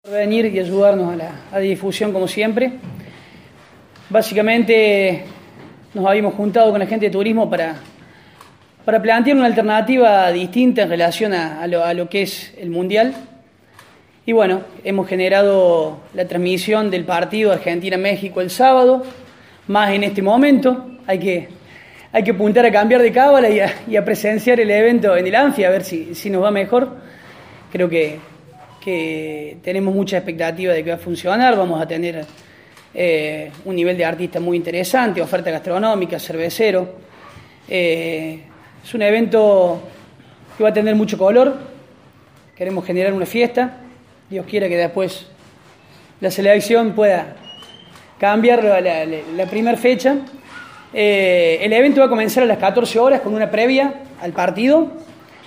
Venir y ayudarnos a la difusión como siempre. Básicamente nos habíamos juntado con la gente de turismo para plantear una alternativa distinta en relación a lo que es el Mundial. Y bueno, hemos generado la transmisión del partido Argentina-México el sábado, más en este momento. Hay que apuntar a cambiar de cábala y a presenciar el evento en el Anfi, a ver si nos va mejor. Creo que tenemos mucha expectativa de que va a funcionar. Vamos a tener un nivel de artista muy interesante, oferta gastronómica, cervecero. Es un evento que va a tener mucho color. Queremos generar una fiesta. Dios quiera que después la selección pueda cambiar la primera fecha. El evento va a comenzar a las 14 horas con una previa al partido.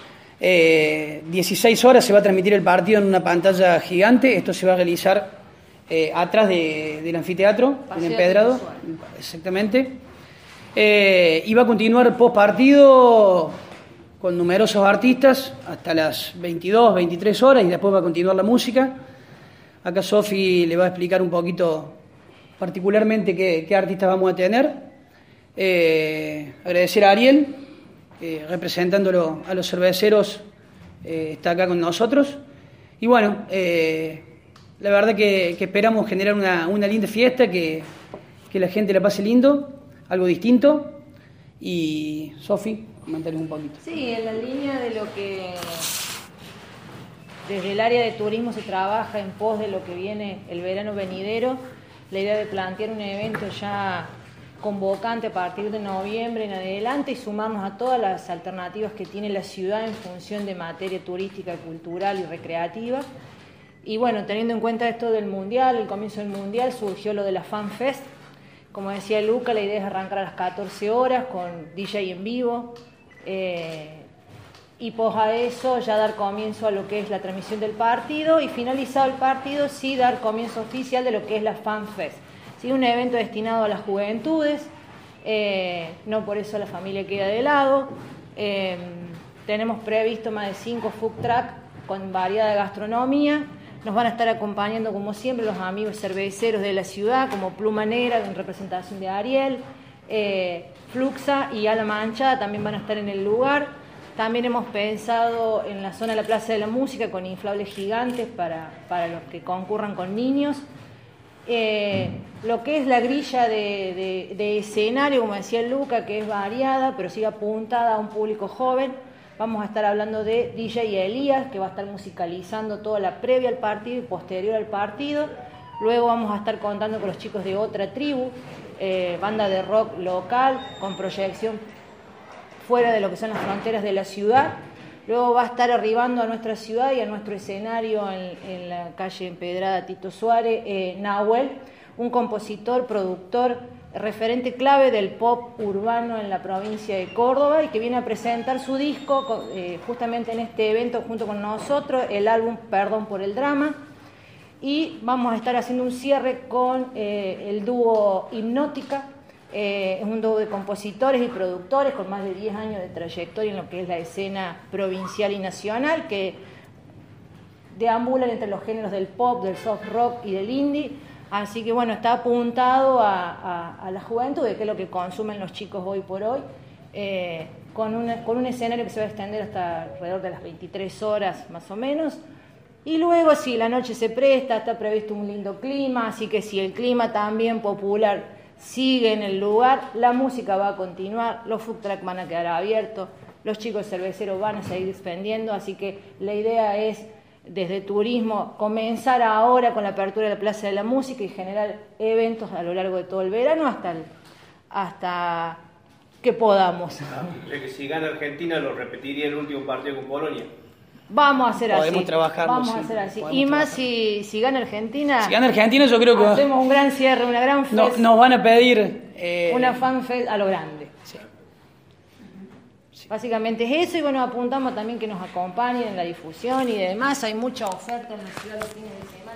16 horas se va a transmitir el partido en una pantalla gigante. Esto se va a realizar atrás del anfiteatro, en Empedrado. Exactamente. Y va a continuar post partido con numerosos artistas hasta las 22, 23 horas y después va a continuar la música. Acá Sofi le va a explicar un poquito particularmente qué artistas vamos a tener. Agradecer a Ariel, representándolo a los cerveceros, está acá con nosotros. Y bueno, la verdad que esperamos generar una linda fiesta, que la gente la pase lindo, algo distinto. Y Sofi, comentarles un poquito. Sí, en la línea de lo que desde el área de turismo se trabaja en pos de lo que viene el verano venidero, la idea de plantear un evento ya convocante a partir de noviembre en adelante y sumarnos a todas las alternativas que tiene la ciudad en función de materia turística, cultural y recreativa. Y bueno, teniendo en cuenta esto del Mundial, el comienzo del Mundial, surgió lo de la Fan Fest. Como decía Luca, la idea es arrancar a las 14 horas con DJ en vivo y pos a eso ya dar comienzo a lo que es la transmisión del partido y finalizado el partido sí dar comienzo oficial de lo que es la Fan Fest. Sí, un evento destinado a las juventudes, no por eso la familia queda de lado. Tenemos previsto más de 5 food truck con variada gastronomía. Nos van a estar acompañando, como siempre, los amigos cerveceros de la ciudad, como Pluma Negra, en representación de Ariel, Fluxa y A la Manchada también van a estar en el lugar. También hemos pensado en la zona de la Plaza de la Música con inflables gigantes para los que concurran con niños. Lo que es la grilla de escenario, como decía Luca, que es variada, pero sigue apuntada a un público joven. Vamos a estar hablando de DJ Elías, que va a estar musicalizando toda la previa al partido y posterior al partido. Luego vamos a estar contando con los chicos de Otra Tribu, banda de rock local, con proyección fuera de lo que son las fronteras de la ciudad. Luego va a estar arribando a nuestra ciudad y a nuestro escenario en la calle Empedrada Tito Suárez, Nahuel, un compositor, productor, referente clave del pop urbano en la provincia de Córdoba y que viene a presentar su disco justamente en este evento junto con nosotros, el álbum Perdón por el Drama. Y vamos a estar haciendo un cierre con el dúo Hipnótica. Es un dúo de compositores y productores con más de 10 años de trayectoria en lo que es la escena provincial y nacional, que deambulan entre los géneros del pop, del soft rock y del indie. Así que bueno, está apuntado a la juventud, que es lo que consumen los chicos hoy por hoy, con un escenario que se va a extender hasta alrededor de las 23 horas más o menos. Y luego, si la noche se presta, está previsto un lindo clima, así que si el clima también popular sigue en el lugar, la música va a continuar, los food trucks van a quedar abiertos, los chicos cerveceros van a seguir expendiendo, así que la idea es, desde turismo, comenzar ahora con la apertura de la Plaza de la Música y generar eventos a lo largo de todo el verano hasta que podamos. Que si gana Argentina lo repetiría el último partido con Polonia. Vamos a hacer Podemos así. trabajarlo, Vamos sí. a hacer así. Podemos Y más si gana Argentina. Si gana Argentina, yo creo que hacemos un gran cierre, una gran fest. nos van a pedir una fan fest a lo grande. Sí. Básicamente es eso, y bueno, apuntamos también que nos acompañen en la difusión y demás. Hay mucha oferta en la ciudad los fines de semana.